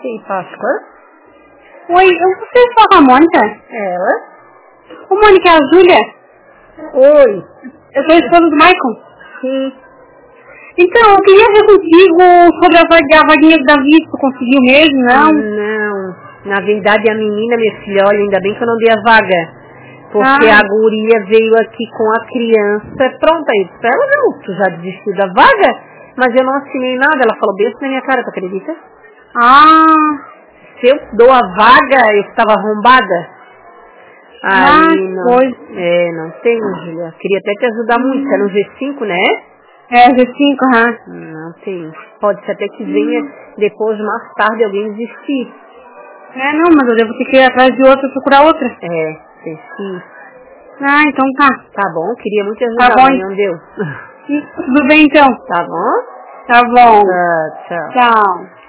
Sim, Páscoa. Oi, você fala a Mônica? Ela? Ô, Mônica, é a Júlia? Oi. Eu sou a esposa do Michael. Sim. Então, eu queria ver contigo sobre a vaguinha do Davi, tu conseguiu mesmo, não? Não. Na verdade, a menina, minha filha, olha, ainda bem que eu não dei a vaga. Porque a guria veio aqui com a criança. Pronto, aí disse pra ela, não, tu já desistiu da vaga? Mas eu não assinei nada. Ela falou bem na minha cara, tu acredita? Se eu dou a vaga, eu estava arrombada. Aí, não tenho, Julia. Queria até te ajudar muito. Era no G5, né? É, G5, Não tem. Pode ser até que venha depois, mais tarde, alguém desistir. Não, mas eu devo ter que ir atrás de outra, procurar outra. Desistir. Então tá. Tá bom, queria muito te ajudar, Tá bom. mas não deu. Tudo bem então. Tá bom? Tá bom. Tchau. Tchau.